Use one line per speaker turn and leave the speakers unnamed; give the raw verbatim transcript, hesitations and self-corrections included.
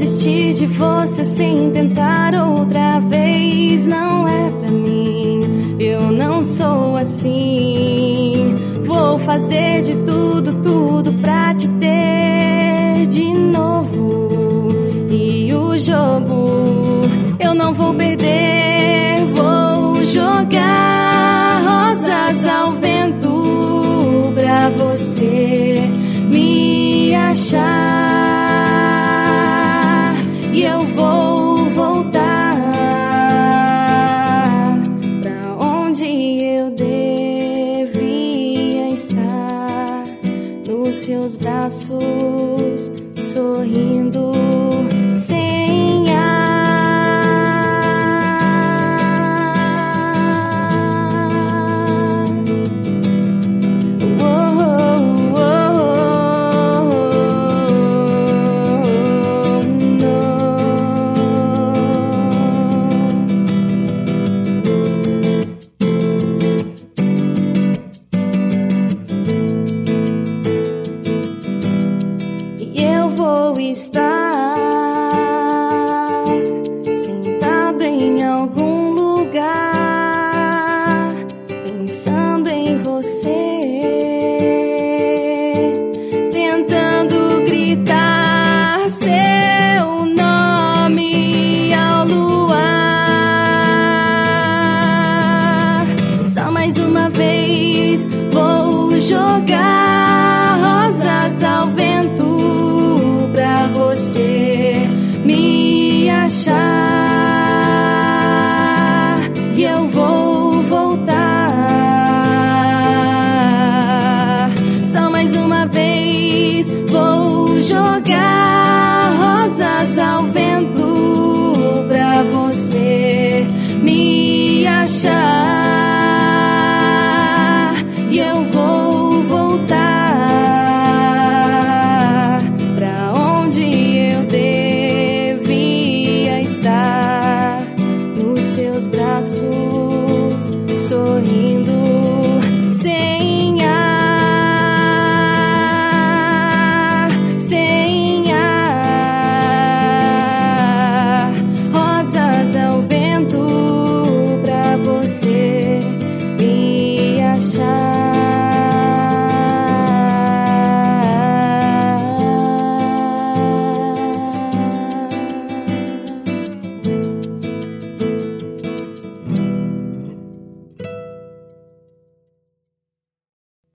desistir de você sem tentar outra vez. Não é pra mim, eu não sou assim. Vou fazer de tudo, tudo pra te ter de novo. E o jogo eu não vou perder. Vou jogar rosas ao vento pra você me achar. E eu vou voltar pra onde eu devia estar, nos seus braços, sorrindo sem ar. Oh, oh, oh, oh, no. E eu vou estar sentado em algum lugar, pensando em você, tentando gritar seu nome ao luar. Só mais uma vez vou jogar rosas ao vento pra você me achar.